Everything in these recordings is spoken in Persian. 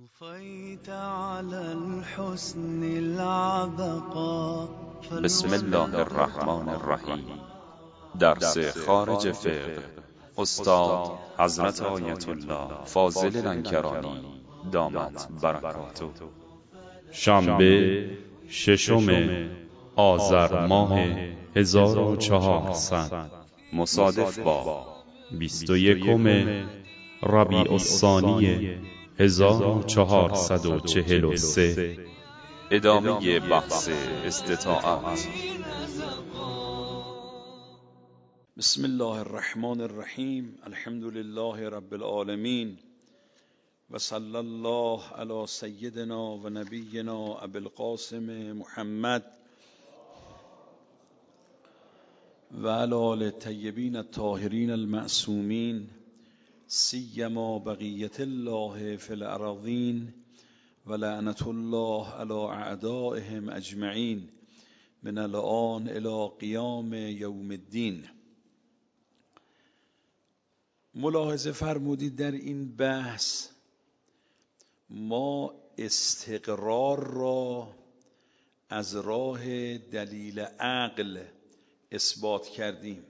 طفيت على الحسن العبقى بسم الله الرحمن الرحیم. درس خارج فقه استاد حضرت آیت الله فاضل لنکرانی دامت برکاته. شنبه 6 آذر ماه 1400 مصادف با 21 ربیع الثانی 1443. ادامه بحث استطاعت. بسم الله الرحمن الرحیم. الحمد لله رب العالمین و صلی الله علی سیدنا و نبینا ابی القاسم محمد و علی آل الطیبین الطاهرین المعصومین سیما بقیت الله فی الارضین و لعنت الله علی اعدائهم اجمعین من الآن الی قیام یوم الدین. ملاحظه فرمودید در این بحث ما استقرار را از راه دلیل عقل اثبات کردیم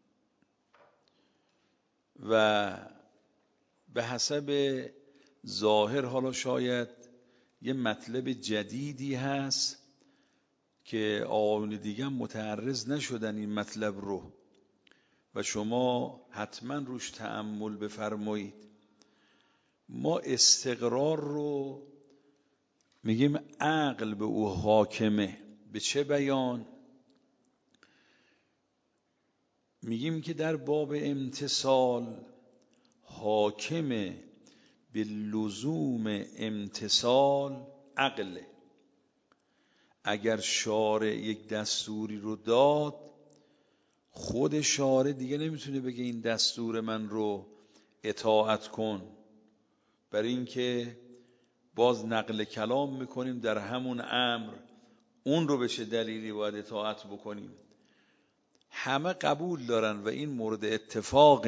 و به حسب ظاهر حالا شاید یه مطلب جدیدی هست که آقایون دیگه متعرض نشدن این مطلب رو و شما حتما روش تأمل بفرمایید. ما استقرار رو میگیم عقل به او حاکمه. به چه بیان؟ میگیم که در باب امتثال حاکمه به لزوم امتثال عقله. اگر شارع یک دستوری رو داد، خود شارع دیگه نمیتونه بگه این دستور من رو اطاعت کن، برای اینکه باز نقل کلام میکنیم در همون امر، اون رو به چه دلیلی باید اطاعت بکنیم. همه قبول دارن و این مورد اتفاق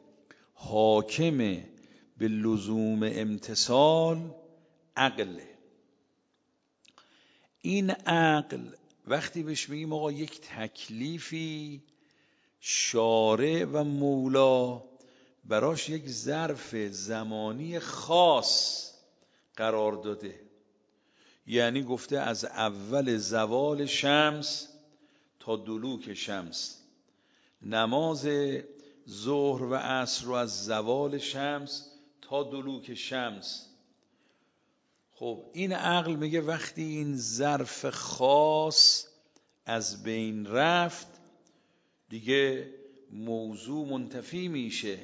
حاکمه به لزوم امتثال عقله. این عقل وقتی بهش میگیم آقا یک تکلیفی شارع و مولا براش یک ظرف زمانی خاص قرار داده، یعنی گفته از اول زوال شمس تا دلوک شمس، نماز ظهر و عصر رو از زوال شمس تا دلوک شمس. خب این عقل میگه وقتی این ظرف خاص از بین رفت دیگه موضوع منتفی میشه.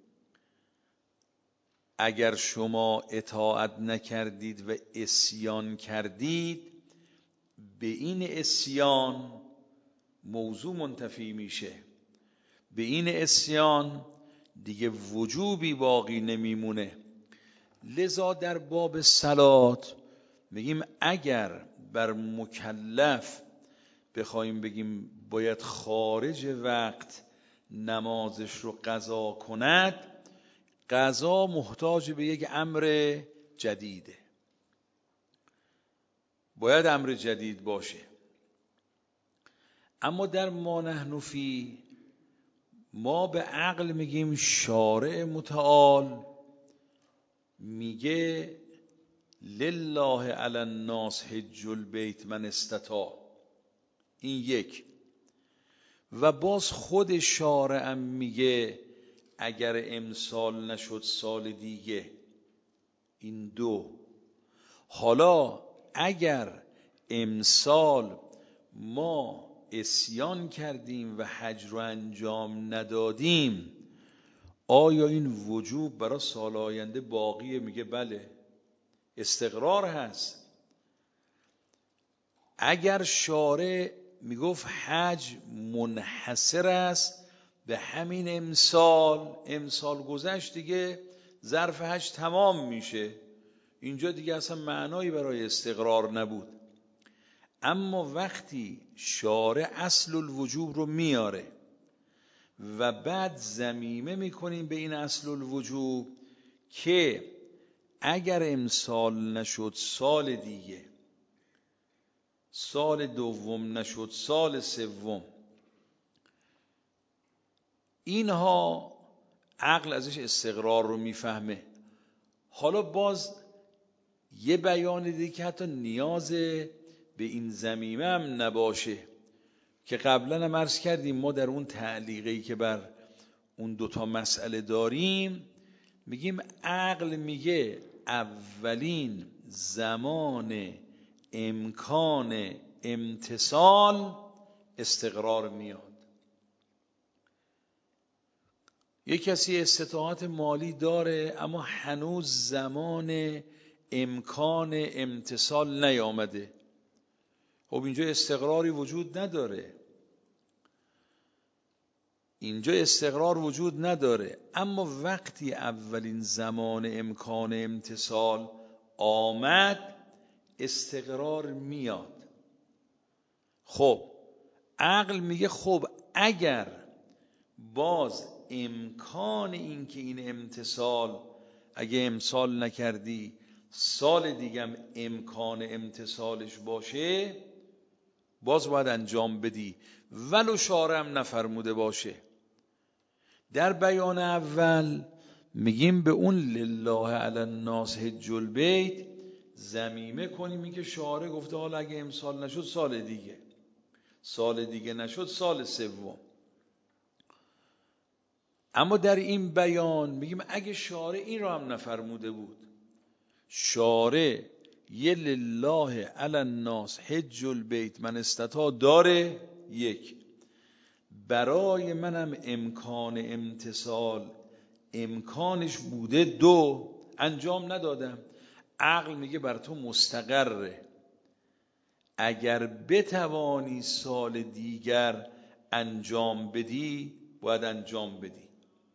اگر شما اطاعت نکردید و عصیان کردید، به این عصیان موضوع منتفی میشه. به این عصیان دیگه وجوبی باقی نمیمونه. لذا در باب صلات میگیم اگر بر مکلف بخوایم بگیم باید خارج وقت نمازش رو قضا کند، قضا محتاج به یک امر جدیده، باید امر جدید باشه. اما در ما نحن فی، ما به عقل میگیم شارع متعال میگه لله علی الناس حج البیت من استطاع. این یک. و باز خود شارع هم میگه اگر امسال نشد سال دیگه. این دو. حالا اگر امسال ما عصیان کردیم و حج رو انجام ندادیم، آیا این وجوب برای سال آینده باقیه؟ میگه بله، استقرار هست. اگر شارع میگفت حج منحصر است به همین امسال گذشت دیگه ظرف حج تمام میشه، اینجا دیگه اصلا معنایی برای استقرار نبود. اما وقتی شارع اصل الوجوب رو میاره و بعد ضمیمه میکنیم به این اصل الوجوب که اگر امسال نشد سال دیگه، سال دوم نشد سال سوم، اینها عقل ازش استقرار رو میفهمه. حالا باز یه بیان دیگه که حتی نیاز به این ضمیمه هم نباشه، که قبلا هم عرض کردیم ما در اون تعلیقی که بر اون دوتا مسئله داریم میگیم عقل میگه اولین زمان امکان امتثال استقرار میاد. یک کسی استطاعت مالی داره اما هنوز زمان امکان امتثال نیامده، خب اینجا استقراری وجود نداره، اینجا استقرار وجود نداره. اما وقتی اولین زمان امکان امتثال آمد استقرار میاد. خب عقل میگه خب اگر باز امکان این که این امتثال اگه امسال نکردی سال دیگم امکان امتثالش باشه باز باید انجام بدی، ولو شارع نفرموده باشه. در بیان اول میگیم به اون لله علی الناس حج البیت ضمیمه کنیم این که شارع گفته حالا اگه امسال نشد سال دیگه، سال دیگه نشد سال سوم. اما در این بیان میگیم اگه شارع این رو هم نفرموده بود، شارع یه لله علی الناس حج البیت من استطاع داره، یک برای منم امکان امتثال امکانش بوده، دو انجام ندادم، عقل میگه بر تو مستقره، اگر بتوانی سال دیگر انجام بدی باید انجام بدی.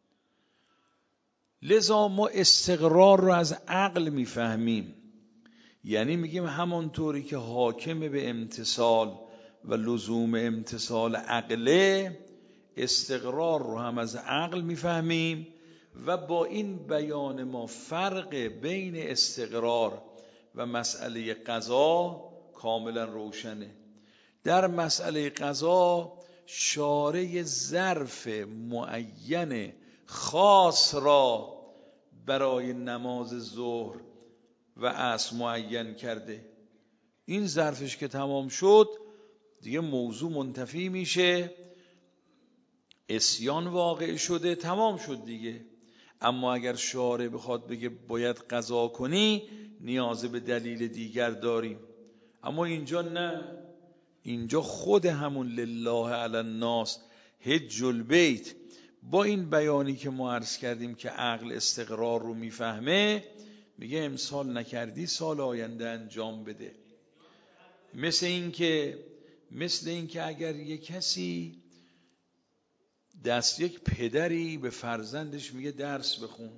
لذا ما استقرار رو از عقل میفهمیم، یعنی میگیم همانطوری که حاکم به امتثال و لزوم امتثال عقله، استقرار رو هم از عقل میفهمیم و با این بیان ما فرق بین استقرار و مسئله قضا کاملا روشنه. در مسئله قضا شارع ظرف معین خاص را برای نماز ظهر و عصر معین کرده، این ظرفش که تمام شد دیگه موضوع منتفی میشه، عصیان واقع شده، تمام شد دیگه. اما اگر شارع بخواد بگه باید قضا کنی نیاز به دلیل دیگر داریم، اما اینجا نه، اینجا خود همون لله علی الناس حج البیت با این بیانی که ما عرض کردیم که عقل استقرار رو میفهمه میگه امسال نکردی سال آینده انجام بده. مثل این که اگر یک کسی یک پدری به فرزندش میگه درس بخون،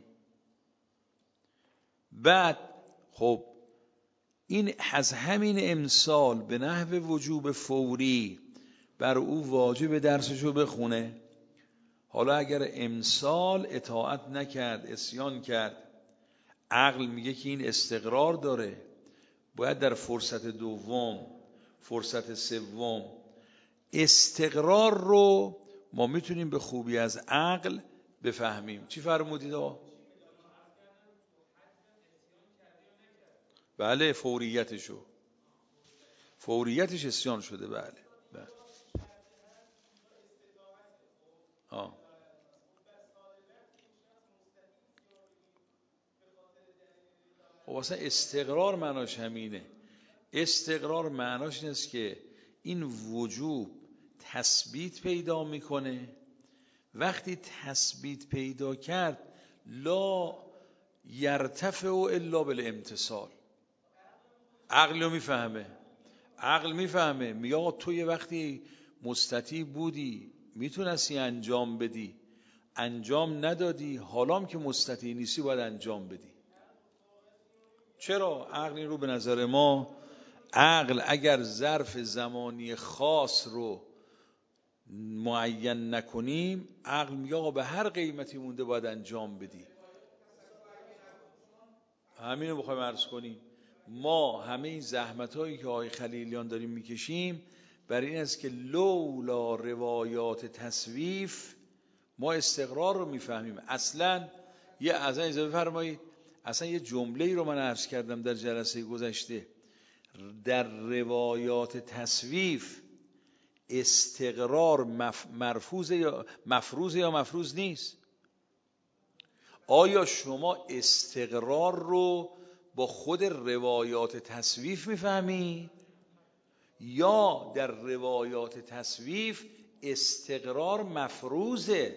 بعد خب این از همین امسال به نحو وجوب فوری بر او واجب درسشو بخونه. حالا اگر امسال اطاعت نکرد، عصیان کرد، عقل میگه که این استقرار داره، باید در فرصت دوم، فرصت سوم. استقرار رو ما میتونیم به خوبی از عقل بفهمیم. چی فرمودید آقا؟ بله فوریتش عصیان شده. بله خب اصلا استقرار معناش همینه. استقرار معناش اینه که این وجوب تثبیت پیدا میکنه، وقتی تثبیت پیدا کرد لا یرتفع الا بالامتثال. عقل میفهمه میگه آقا تو یه وقتی مستطیع بودی میتونستی انجام بدی، انجام ندادی، حالام که مستطیع نیستی باید انجام بدی. چرا؟ عقل این رو به نظر ما، عقل اگر ظرف زمانی خاص رو معین نکنیم، عقل میگه آقا به هر قیمتی مونده باید انجام بدی. همین رو بخوایم عرض کنیم. ما همه این زحمت هایی که آقای خلیلیان داریم میکشیم برای این است که لولا روایات تصویف ما استقرار رو میفهمیم. اصلا از این اضافه فرمایید، اصلا یه جمله‌ای رو من عرض کردم در جلسه گذشته، در روایات تصویف استقرار مفروض یا مفروض نیست. آیا شما استقرار رو با خود روایات تصویف میفهمی یا در روایات تصویف استقرار مفروضه؟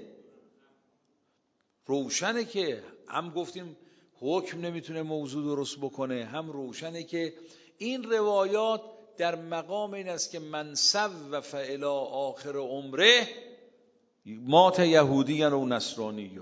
روشنه که هم گفتیم حکم نمیتونه موضوع درست بکنه، هم روشنه که این روایات در مقام این است که من سوف الی آخر عمره مات یهودی و نصرانی.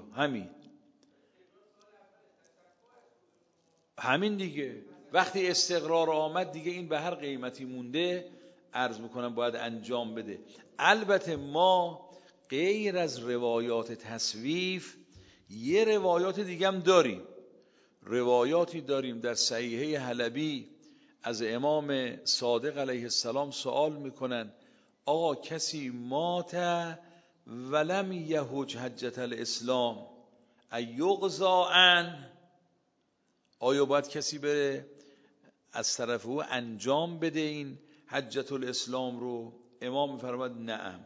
همین دیگه. وقتی استقرار آمد دیگه این به هر قیمتی مونده عرض میکنم باید انجام بده. البته ما غیر از روایات تصویف یه روایات دیگه هم داریم. روایاتی داریم در صحیحه حلبی از امام صادق علیه السلام سوال میکنن آقا کسی مات ولم یحج حجة الاسلام ایغزا عنه، آیا باید کسی بره از طرف او انجام بده این حجة الاسلام رو؟ امام میفرماد نعم.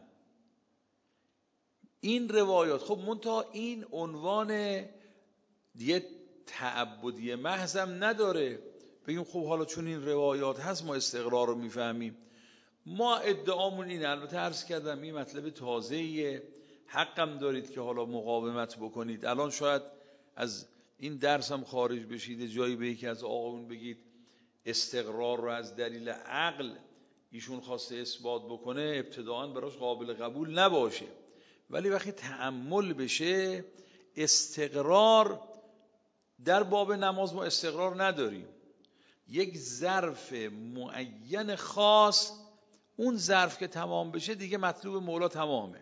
این روایات خب منتها این عنوان دیگه تعبدی محضم نداره، بگیم خب حالا چون این روایات هست ما استقرار رو میفهمیم. ما ادعامون اینه، البته عرض کردم این مطلب تازه‌ایه، حقم دارید که حالا مقاومت بکنید. الان شاید از این درس هم خارج بشید، جایی به یکی از آقایون بگید استقرار رو از دلیل عقل ایشون خواسته اثبات بکنه، ابتداعاً براش قابل قبول نباشه، ولی وقتی تأمل بشه استقرار در باب نماز ما استقرار نداریم. یک ظرف معین خاص، اون ظرف که تمام بشه دیگه مطلوب مولا تمامه.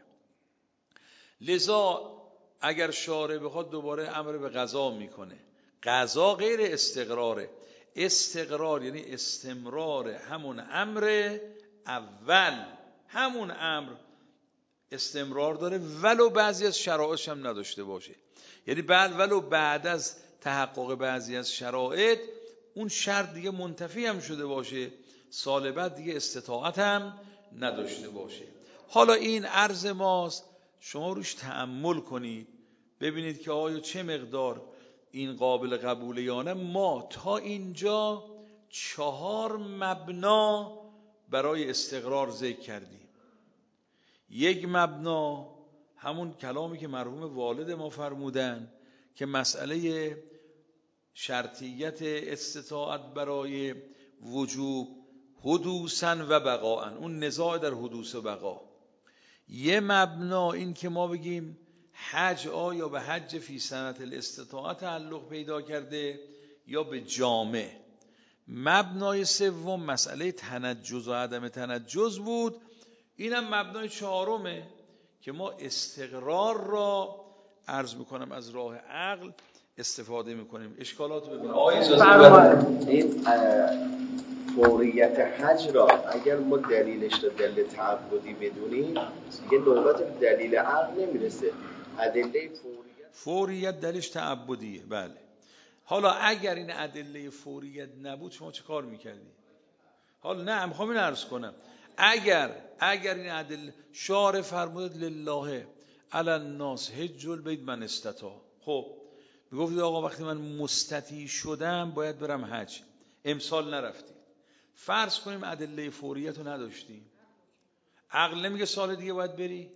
لذا اگر شارع بخواد دوباره امر به قضا میکنه، قضا غیر استقراره. استقرار یعنی استمرار همون امر اول، همون امر استمرار داره ولو بعضی از شرایطش هم نداشته باشه. یعنی ولو بعد از تحقق بعضی از شرایط اون شرط دیگه منتفی هم شده باشه، سال بعد دیگه استطاعت هم نداشته باشه. حالا این عرض ماست، شما روش تأمل کنید ببینید که آیا چه مقدار این قابل قبوله یا نه. ما تا اینجا 4 مبنا برای استقرار ذکر کردیم. یک مبنا همون کلامی که مرحوم والد ما فرمودن که مسئله شرطیت استطاعت برای وجوب حدوثاً و بقاءً، اون نزاع در حدوث و بقا. یه مبنا این که ما بگیم حج آیا به حج فی سنة الاستطاعت تعلق پیدا کرده یا به جامع. مبنای سوم مسئله تنجز و عدم تنجز بود. اینم مبنای 4مه که ما استقرار را عرض میکنم از راه عقل استفاده میکنیم. اشکالات ببینیم. این فوریت حج را اگر ما دلیلش رو دلیل تعبدی بدونیم دیگه نوبت دلیل عقل نمیرسه. ادله فوریت دلیلش تعبدیه. بله. حالا اگر این ادله فوریت نبود شما چه کار میکردی؟ حالا نه میخوام این عرض کنم اگر این ادله شارع فرمود لله علی الناس حج البیت من استطاع، خب میگفتید آقا وقتی من مستطیع شدم باید برم حج، امسال نرفتید. فرض کنیم ادله فوریت رو نداشتیم، عقل نمیگه سال دیگه باید بری؟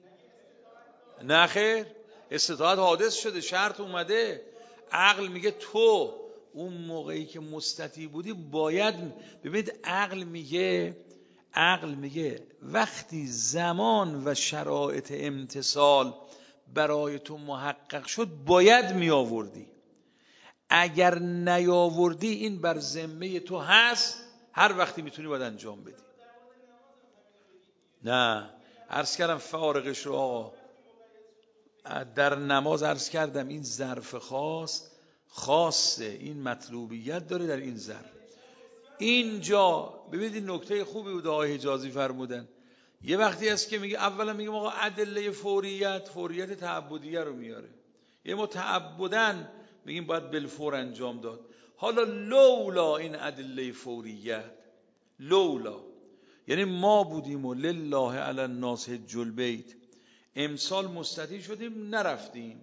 نه خیر، استطاعت حادث شده، شرط اومده، عقل میگه تو اون موقعی که مستطیع بودی باید. ببینید عقل میگه وقتی زمان و شرایط امتثال برای تو محقق شد باید می آوردی، اگر نیاوردی این بر ذمه تو هست، هر وقتی میتونی باید انجام بدی. نه عرض کردم فارغش رو آقا در نماز عرض کردم این ظرف خاص خاصه، این مطلوبیت داره در این ضرب. اینجا ببینید نکته خوبی بود آقای حجازی فرمودن. یه وقتی هست که میگه اولا میگه آقا ادله فوریت تعبدیه رو میاره. یه ما تعبدن میگیم باید بالفور انجام داد. حالا لولا این ادله فوریت، لولا یعنی ما بودیم و لله علی الناس حج البیت، امسال مستطیع شدیم نرفتیم.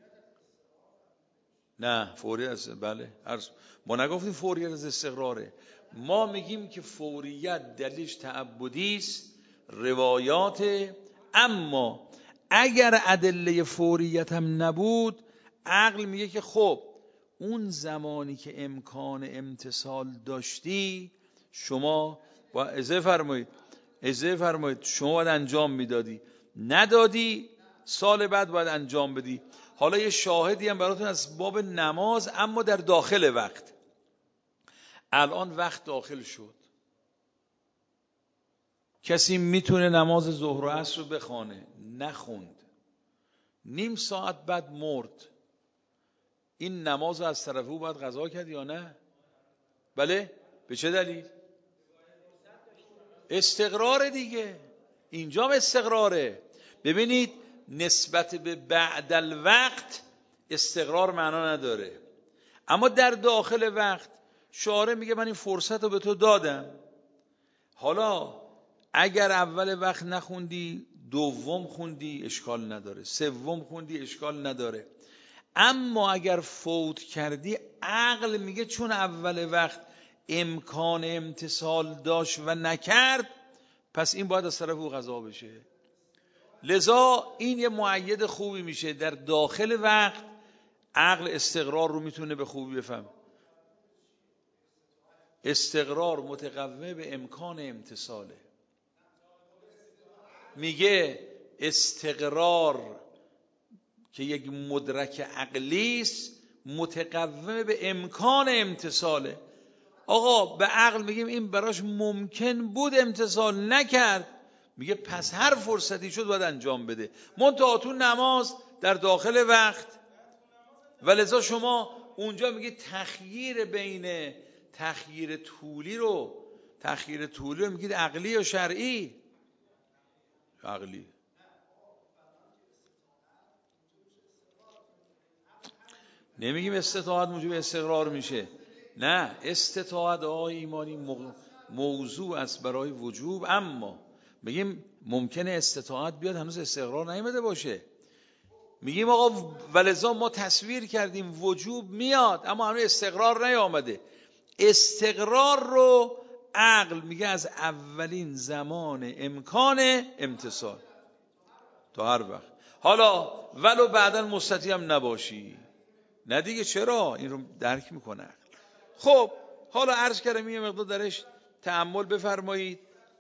نه فوریت است، بله ما نگفتیم فوریت از استقراره، ما میگیم که فوریت دلیلش تعبدی است، روایات. اما اگر ادله فوریت هم نبود، عقل میگه که خب اون زمانی که امکان امتثال داشتی شما با اجازه فرمایید شما باید انجام میدادی، ندادی سال بعد باید انجام بدی. حالا یه شاهدی هم براتون از باب نماز، اما در داخل وقت. الان وقت داخل شد، کسی میتونه نماز ظهر و عصر رو بخوانه، نخوند، نیم ساعت بعد مرد، این نماز رو از طرف او باید قضا کرد یا نه؟ بله. به چه دلیل؟ استقرار دیگه، اینجا استقراره. ببینید نسبت به بعد الوقت استقرار معنا نداره، اما در داخل وقت شارع میگه من این فرصت رو به تو دادم، حالا اگر اول وقت نخوندی، دوم خوندی اشکال نداره، سوم خوندی اشکال نداره. اما اگر فوت کردی، عقل میگه چون اول وقت امکان امتثال داشت و نکرد، پس این باید از طرف او قضا بشه. لذا این یه مؤید خوبی میشه در داخل وقت، عقل استقرار رو میتونه به خوبی بفهم. استقرار متقوم به امکان امتثاله. میگه استقرار که یک مدرک عقلی است متقوم به امکان امتثاله. آقا به عقل میگیم این براش ممکن بود امتثال نکرد، میگه پس هر فرصتی شد باید انجام بده، منتها تو نماز در داخل وقت. ولذا شما اونجا میگه تخییر بین تخییر طولی رو میگید عقلی یا شرعی؟ عقلی. نمیگیم استطاعت موجب استقرار میشه، نه، استطاعت آقای ایمانی موضوع است برای وجوب، اما میگیم ممکنه استطاعت بیاد هنوز استقرار نیامده باشه. میگیم آقا ولذا ما تصویر کردیم وجوب میاد اما هنوز استقرار نیامده. استقرار رو عقل میگه از اولین زمان امکان امتثال تا هر وقت، حالا ولو بعداً مستطیع هم نباشی، نه دیگه چرا؟ این رو درک میکنه. خب حالا عرض کردم یه مقدار درش تأمل بفرمایید.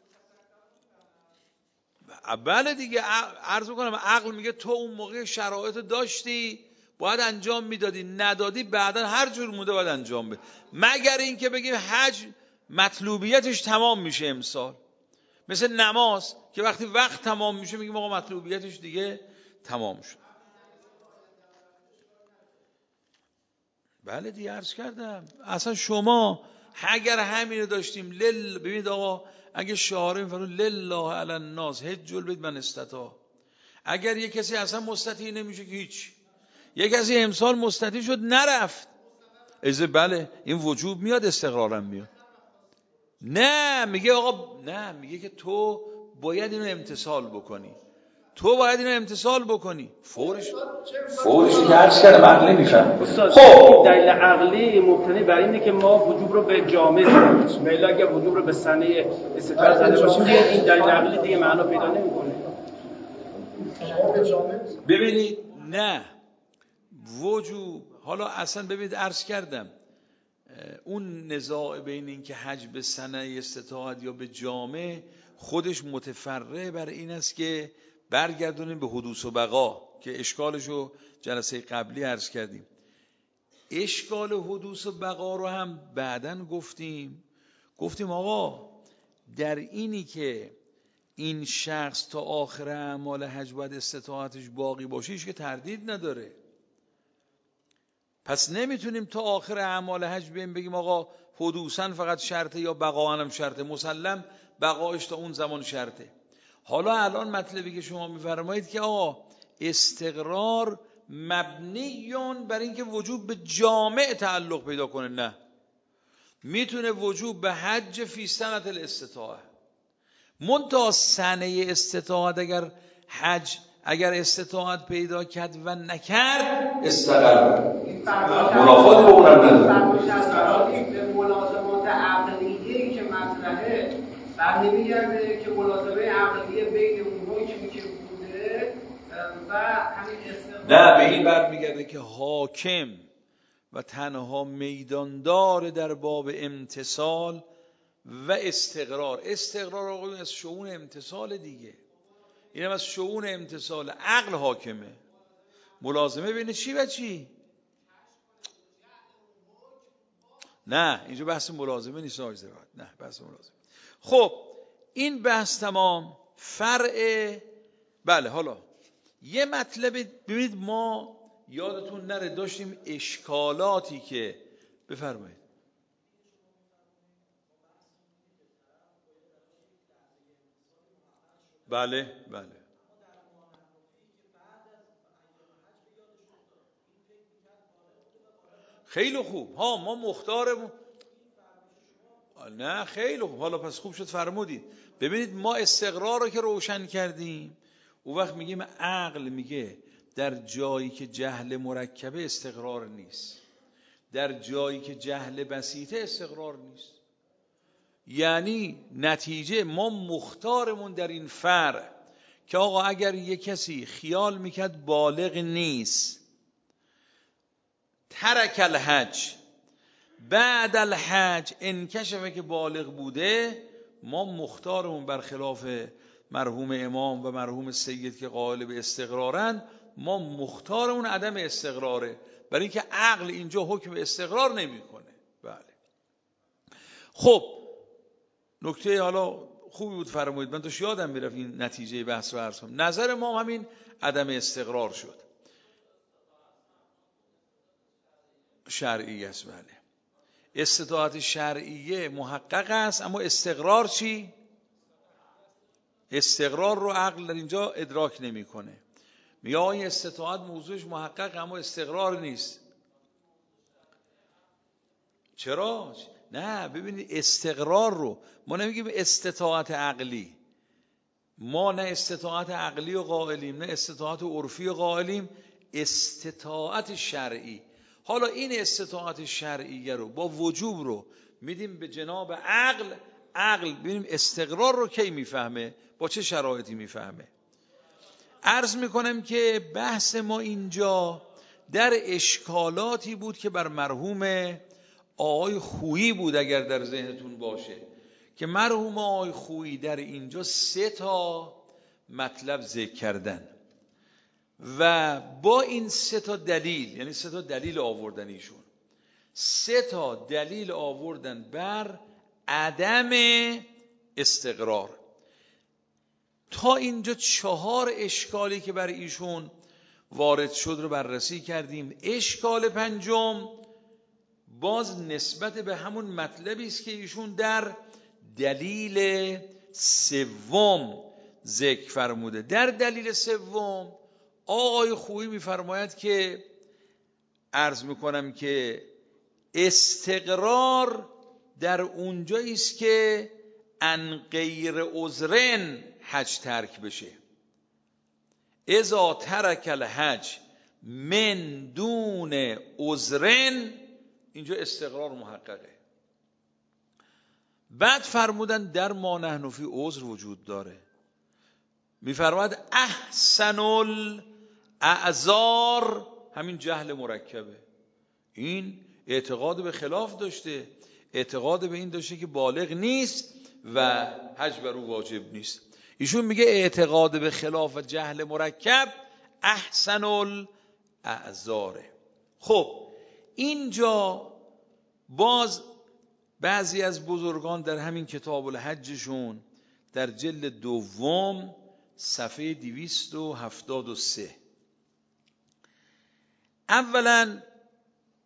بله دیگه، عرض میکنم عقل میگه تو اون موقع شرایط داشتی باید انجام میدادی، ندادی بعدا هر جور مونده باید انجام بده، مگر این که بگیم حج مطلوبیتش تمام میشه امسال، مثل نماز که وقتی وقت تمام میشه میگیم آقا مطلوبیتش دیگه تمام شد. بله دیگه عرض کردم اصلا شما اگر همین رو داشتیم ببینید آقا اگه شعاره میفرمون لله علی الناس حج البیت من استطاع، اگر یک کسی اصلا مستطیع نمیشه که هیچ، یک کسی امسال مستطیع شد نرفت، بله این وجوب میاد، استقرارم میاد. نه میگه آقا، نه میگه که تو باید اینو امتثال بکنی، فورش که عرض کردم عقل نمیفهم. خب دلیل عقلی مبتنی بر اینه که ما وجوب رو به جامعه زدیم، ولی اگر وجوب رو به سنه استطاعت زده باشیم این دلیل عقلی دیگه معنا پیدا نمیکنه. ببینید نه وجوب، حالا اصلا ببینید عرض کردم اون نزاع بین این که حج به سنه استطاعت یا به جامعه خودش متفرع بر این است که برگردونیم به حدوث و بقا که اشکالشو جلسه قبلی عرض کردیم. اشکال حدوث و بقا رو هم بعداً گفتیم آقا در اینی که این شخص تا آخر اعمال حج باید استطاعتش باقی باشه هیچ که تردید نداره. پس نمیتونیم تا آخر اعمال حج بگیم آقا حدوثاً فقط شرطه یا بقاءً هم شرطه. مسلم بقایش تا اون زمان شرطه. حالا الان مطلبی که شما میفرمایید که آقا استقرار مبنیون بر اینکه وجوب به جامع تعلق پیدا کنه، نه، میتونه وجوب به حج فی سنة الاستطاعه. منتها سنه استطاعت اگر استطاعت پیدا کرد و نکرد استقرار منافات با اونم نداره. به ملازمات عقلیه‌ای که مطرحه بر نمیگرده که ملازمه عقلیه بین اون حکمی که بوده و همین استقرار، نه، به این برمیگرده که حاکم و تنها میداندار در باب امتثال و استقرار آقایون از شؤون امتثال دیگه، اینم از شؤون امتثال عقل حاکمه. ملازمه بین چی و چی؟ نه، اینجا بحث ملازمه نیست آقای زراعت، نه بحث ملازمه. خب این بحث تمام. فرع بله. حالا یه مطلب ببینید، ما یادتون نره داشتیم اشکالاتی که بفرمایید. بله بله خیلی خوب. ها ما مختارمون، نه خیلی خوب. حالا پس خوب شد فرمودید. ببینید ما استقرار رو که روشن کردیم، اون وقت میگیم عقل میگه در جایی که جهل مرکبه استقرار نیست، در جایی که جهل بسیطه استقرار نیست. یعنی نتیجه ما مختارمون در این فرع که آقا اگر یک کسی خیال میکرد بالغ نیست، ترک الحج، بعد الحج انکشفه که بالغ بوده، ما مختارمون برخلاف مرحوم امام و مرحوم سید که قائل به استقرارن، ما مختارمون عدم استقراره، برای اینکه عقل اینجا حکم استقرار نمیکنه. بله. خب نکته حالا خوبی بود فرمودید، من توش یادم میرفت این نتیجه بحث رو عرض کنم. نظر ما همین عدم استقرار شد. شرعی است. بله، استطاعت شرعیه محقق است، اما استقرار چی؟ استقرار رو عقل در اینجا ادراک نمیکنه. میگه این استطاعت موضوعش محقق اما استقرار نیست. چرا؟ نه ببینید استقرار رو ما نمیگیم استطاعت عقلی، ما نه استطاعت عقلی و قائلیم نه استطاعت عرفی و قائلیم، استطاعت شرعی. حالا این استطاعت شرعیه رو با وجوب رو میدیم به جناب عقل ببینیم استقرار رو کی میفهمه، با چه شرایطی میفهمه. عرض میکنم که بحث ما اینجا در اشکالاتی بود که بر مرحوم آقای خویی بود، اگر در ذهنتون باشه، که مرحوم آقای خویی در اینجا 3 تا مطلب ذکر کردن و با این 3 تا دلیل، یعنی 3 تا دلیل آوردن، ایشون 3 تا دلیل آوردن بر عدم استقرار. تا اینجا 4 اشکالی که بر ایشون وارد شد رو بررسی کردیم. اشکال پنجم باز نسبت به همون مطلبی است که ایشون در دلیل سوم ذکر فرموده. در دلیل سوم آقای خویی میفرماید که عرض میکنم که استقرار در اونجایی است که ان غیر عذرن حج ترک بشه. اذا ترک الحج من دون عذرن، اینجا استقرار محققه. بعد فرمودن در ما نحن فی عذر وجود داره. میفرماید احسن الاعذار همین جهل مرکبه. این اعتقاد به خلاف داشته، اعتقاد به این داشته که بالغ نیست و حج بر او واجب نیست. ایشون میگه اعتقاد به خلاف جهل مرکب احسن الاعذاره. خب اینجا باز بعضی از بزرگان در همین کتاب الحجشون در جلد 2 صفحه 273 اولا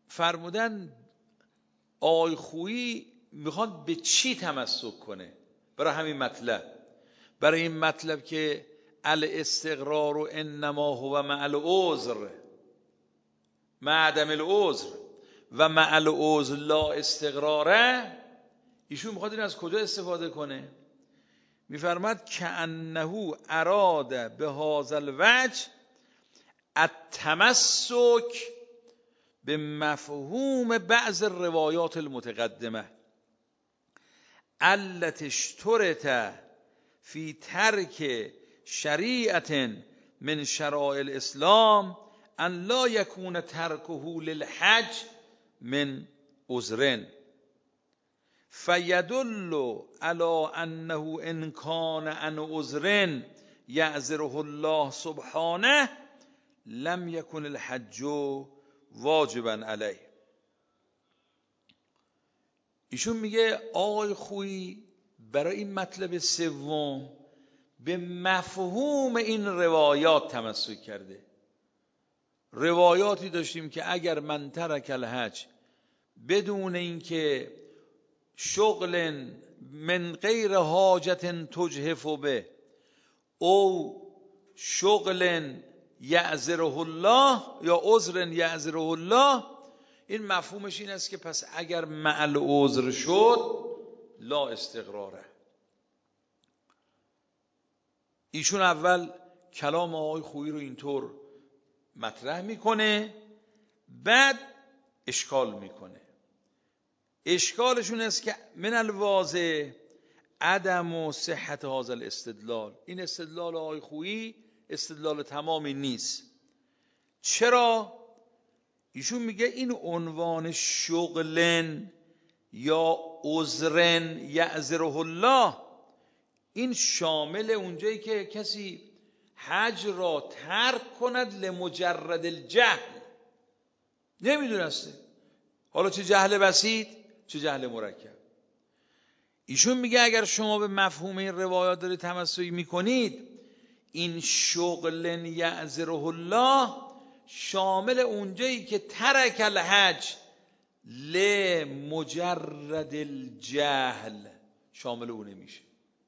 فرمودن آقای خویی میخواد به چی تمسک کنه برای همین مطلب؟ برای این مطلب که الاستقرار و انما هو مع العذر، مع عدم العذر و مع العذر لا استقراره. ایشون میخواد این از کجا استفاده کنه؟ میفرماد کأنه اراد به هذا الوجه التمسک به مفهوم بعض الروایات المتقدمه التي اشترط فی ترک شریعة من شرائع الاسلام ان لا یکون ترکه للحج من عذر، فیدل علی انه ان کان عن عذر یعذره الله سبحانه لم یکن الحج واجبا علیه. ایشون میگه آقای خویی برای این مطلب سوم به مفهوم این روایات تمسک کرده. روایاتی داشتیم که اگر من ترک الحج بدون اینکه شغل من غیر حاجت تجهف به او شغل یعذره الله یا عذر یعذره الله، این مفهومش این است که پس اگر مع العذر شد لا استقراره. ایشون اول کلام آقای خویی رو اینطور مطرح میکنه، بعد اشکال میکنه. اشکالشون است که من الواضح عدم و صحت هذا الاستدلال، این استدلال آقای خویی استدلال تمامی نیست. چرا؟ ایشون میگه این عنوان شغلن یا عذرن یعذره الله این شامل اونجایی که کسی حج را ترک کند لمجرد الجهل، نمیدونسته، حالا چه جهل بسیط چه جهل مرکب. ایشون میگه اگر شما به مفهوم این روایات دارید تمسک میکنید، این شغل یعذره الله شامل اونجایی که ترک الحج لمجرد الجهل، شامل اون نمیشه.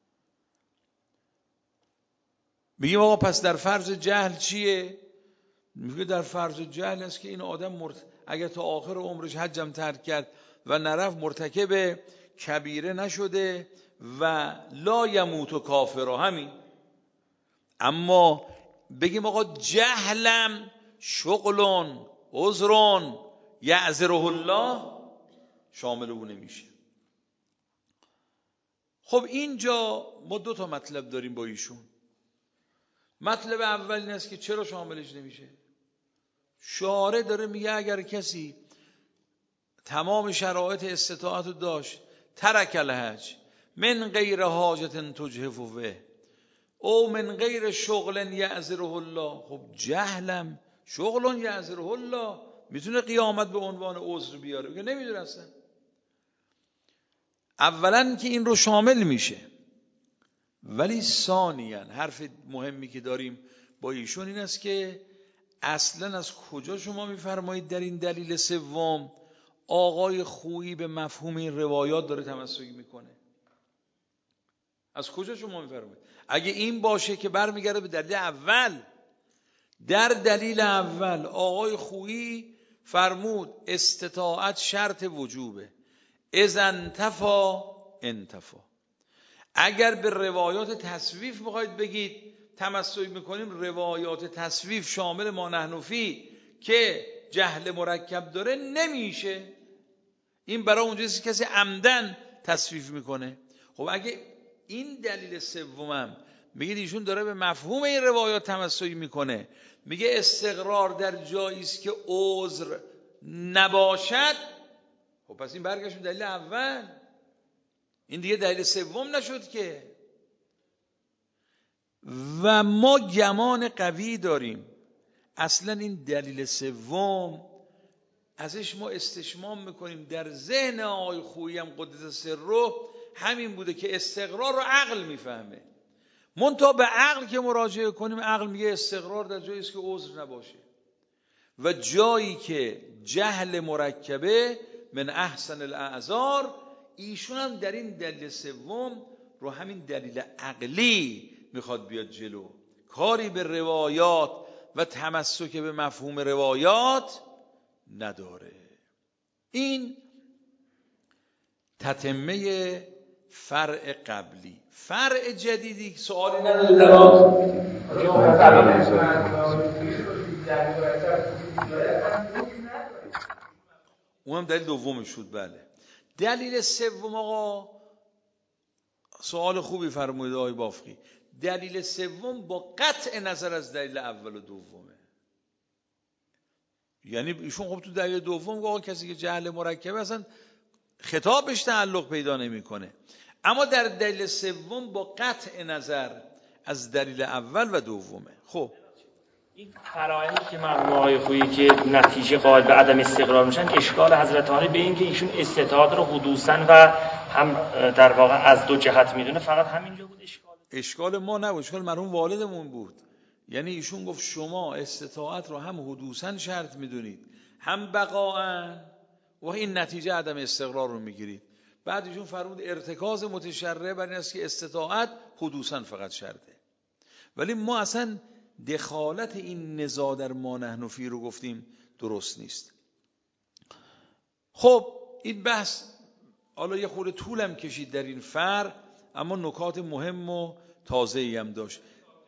میگیم آقا پس در فرض جهل چیه؟ میگه در فرض جهل است که این آدم اگر تا آخر عمرش حجم ترک کرد و نرفت مرتکب کبیره نشده و لا یموت و کافر، همین. اما بگیم آقا جهلم شغلون عذرون یعذره الله، شامل اون نمیشه. خب اینجا ما دو تا مطلب داریم با ایشون. مطلب اول این است که چرا شاملش نمیشه؟ شارع داره میگه اگر کسی تمام شرایط استطاعت رو داشت، ترک الحج من غیر حاجت تجهف به او من غیر شغل یعذره الله، خب جهلم شغل یعذره الله میتونه قیامت به عنوان عذر بیاره، میگه نمیدونستن. اولا که این رو شامل میشه، ولی ثانیاً حرف مهمی که داریم با ایشون این است که اصلا از کجا شما میفرمایید در این دلیل سوم آقای خویی به مفهوم این روایات داره تمسک میکنه؟ از کجا شما میفرمایید؟ اگه این باشه که برمیگرده به دلیل اول. در دلیل اول آقای خویی فرمود استطاعت شرط وجوبه، اذا انتفا انتفا. اگر به روایات تصویف بخواید بگید تمسک میکنیم، روایات تصویف شامل ما نحن فی که جهل مرکب داره نمیشه. این برای اونجاست که کسی عمدن تصویف میکنه. خب اگه این دلیل سومم میگه ایشون داره به مفهوم این روایات تمسک میکنه، میگه استقرار در جایی است که عذر نباشد، خب پس این برگشت دلیل اول، این دیگه دلیل سوم نشد که. و ما گمان قوی داریم اصلا این دلیل سوم ازش ما استشمام میکنیم در ذهن آقای خویی هم قدس سره همین بوده که استقرار رو عقل میفهمه. منتها به عقل که مراجعه کنیم، عقل میگه استقرار در جایی است که عذر نباشه. و جایی که جهل مرکبه من احسن الاعذار، ایشون هم در این دلیل سوم رو همین دلیل عقلی میخواد بیاد جلو، کاری به روایات و تمسک به مفهوم روایات نداره. این تتمه فرع قبلی. فرع جدیدی سوالی نداره؟ اونم دلیل دومش شد. بله. دلیل سوم آقا سوال خوبی فرمودید آقای بافقی. دلیل سوم با قطع نظر از دلیل اول و دومه. یعنی ایشون خب تو دلیل دوم آقا کسی که جهل مرکبه اصلا خطابش تعلق پیدا نمیکنه، اما در دلیل سوم با قطع نظر از دلیل اول و دومه. خب این فرایندی که مرحوم آقای خویی که نتیجه قائل به عدم استقرار میشن، اشکال حضرت عالی به این که ایشون استطاعت رو حدوثاً و هم در واقع از دو جهت میدونه، فقط همینجا بود اشکال ما نبود، اشکال مرحوم والدمون بود. یعنی ایشون گفت شما استطاعت رو هم حدوثاً شرط میدونید هم بقاءً، و این نتیجه عدم استقرار رو میگیرید. بعد ایشون فرمود ارتکاز متشرع بر این است که استطاعت حدوثاً فقط شرطه. ولی ما اصلا دخالت این نزاع در ما نحن فی رو گفتیم درست نیست. خب این بحث حالا یه خورده طولم کشید در این فرع، اما نکات مهم و تازه‌ای هم داشت.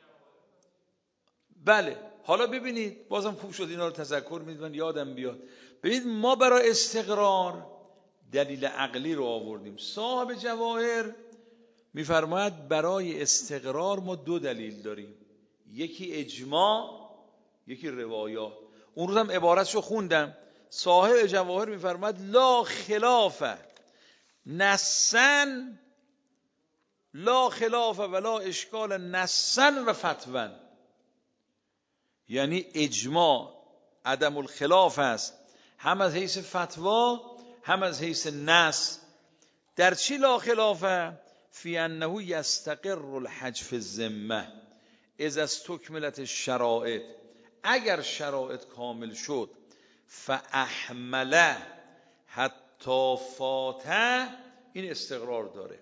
بله حالا ببینید بازم خوب شد اینا رو تذکر میدید من یادم بیاد. ببینید ما برای استقرار دلیل عقلی رو آوردیم. صاحب جواهر میفرماید برای استقرار ما دو دلیل داریم، یکی اجماع یکی روایات. اون روز هم عبارتشو خوندم. صاحب جواهر میفرماید لا خلاف نسن، لا خلاف ولا اشکال نسن و فتون. یعنی اجماع عدم الخلاف است، هم از حیث فتوا هم از حیث نص. در چی لا خلافه؟ فی انه یستقر الحج فی الذمه اذا استکملت الشرائط، اگر شرایط کامل شد فاحمله حتی فاته، این استقرار داره.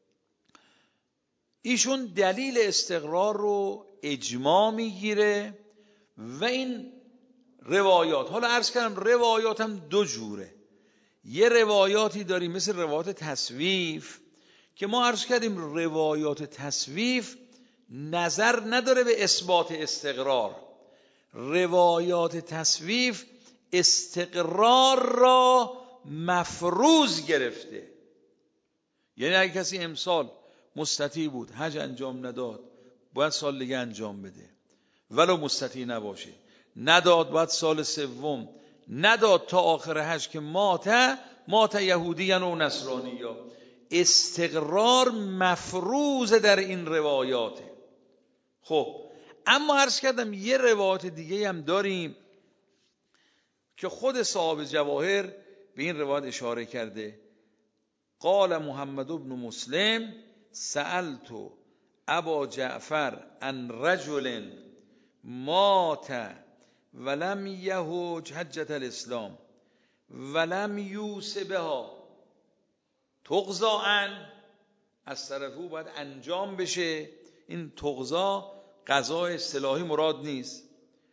ایشون دلیل استقرار رو اجماع میگیره و این روایات. حالا عرض کردم روایات هم دو جوره. یه روایاتی داریم مثل روایات تصویف که ما عرض کردیم روایات تصویف نظر نداره به اثبات استقرار. روایات تصویف استقرار را مفروض گرفته. یعنی اگه کسی امسال مستطیع بود حج انجام نداد باید سال دیگه انجام بده، ولو مستطیع نباشه. نداد باید سال سوم، نداد تا آخر حج که مات یهودیان و نصرانیان. استقرار مفروض در این روایاته. خب اما عرض کردم یه روایات دیگه هم داریم که خود صاحب جواهر به این روایت اشاره کرده. قال محمد بن مسلم سألت ابا جعفر عن رجل مات ولم یحج حجة الاسلام ولم یوص بها تغزا عن، از طرف او باید انجام بشه. این تغزا قضا اصطلاحی مراد نیست.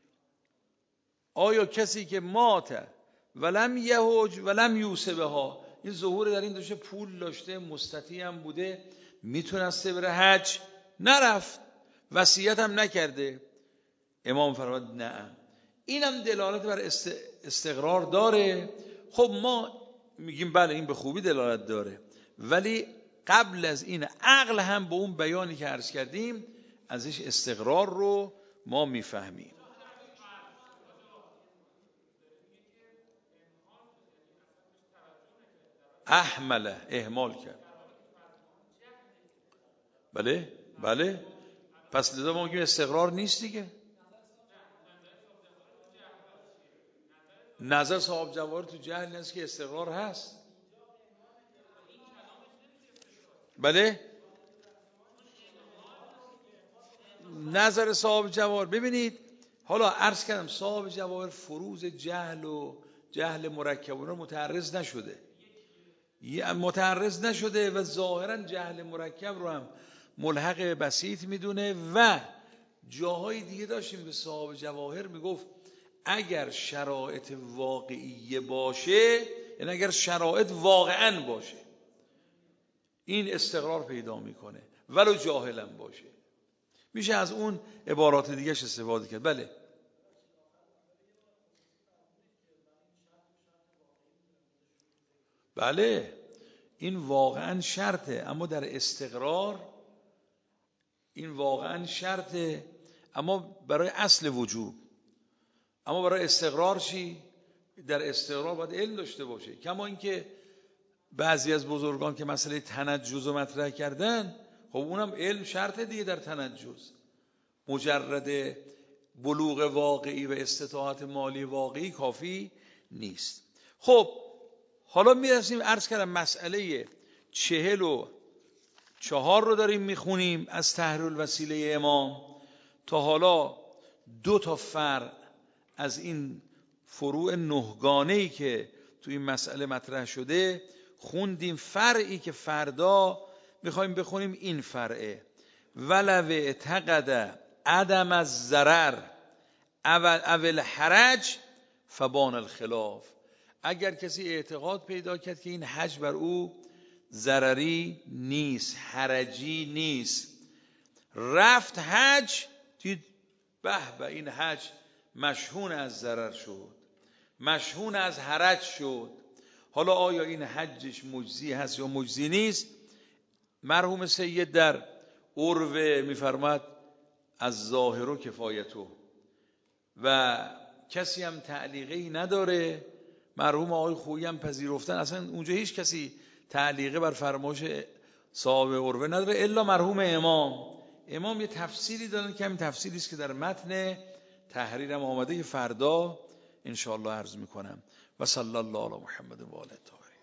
آیا کسی که مات ولم یحج ولم یوص بها، این ظهور در این داشته، پول داشته، مستطیع هم بوده، میتونسته بره حج، نرفت، وصیت هم نکرده، امام فرمود نه، اینم دلالت بر استقرار داره. خب ما میگیم بله این به خوبی دلالت داره، ولی قبل از این عقل هم به اون بیانی که عرض کردیم ازش استقرار رو ما میفهمیم. احمله، اهمال کرد. بله بله، پس لذا ما میگیم استقرار نیست دیگه. نظر صاحب جواهر تو جهل نیست که استقرار هست. بله نظر صاحب جواهر، ببینید حالا عرض کردم صاحب جواهر فروز جهل و جهل مرکب رو متعرض نشده و ظاهرا جهل مرکب رو هم ملحق بسیط میدونه و جاهای دیگه داشتیم که صاحب جواهر میگفت اگر شرایط واقعی باشه، یعنی اگر شرایط واقعا باشه این استقرار پیدا میکنه ولو جاهلم باشه. میشه از اون عبارات دیگهش استفاده کرد. بله این واقعا شرطه، اما در استقرار این واقعا شرطه، اما برای اصل وجوب. اما برای استقرار چی؟ در استقرار باید علم داشته باشه. کما اینکه بعضی از بزرگان که مسئله تنجز رو مطرح کردن، خب اونم علم شرطه دیگه در تنجز. مجرد بلوغ واقعی و استطاعت مالی واقعی کافی نیست. خب حالا میرسیم، عرض کردم مسئله 44 رو داریم میخونیم از تحریر الوسیله امام. تا حالا 2 فرع از این فروع 9گانه‌ای که توی این مسئله مطرح شده خوندیم. فرعی که فردا میخوایم بخونیم این فرعه: ولو اعتقد عدم الضرر اول حرج فبان الخلاف. اگر کسی اعتقاد پیدا کرد که این حج بر او ضرری نیست، حرجی نیست، رفت حج، دید به این حج مشحون از ضرر شد، مشحون از حرج شد، حالا آیا این حجش مجزی هست یا مجزی نیست؟ مرحوم سید در عروه میفرماد از ظاهر کفایتو و کسی هم تعلیقی نداره. مرحوم آقای خویی هم پذیرفتن، اصلا اونجا هیچ کسی تعلیقه بر فرمایش صاحب عروه نداره الا مرحوم امام یه تفسیری دارن که همین تفسیری است که در متن تحریرم آمده که فردا ان شاء الله عرض میکنم. و صلی الله علی محمد و آله الطاهرین.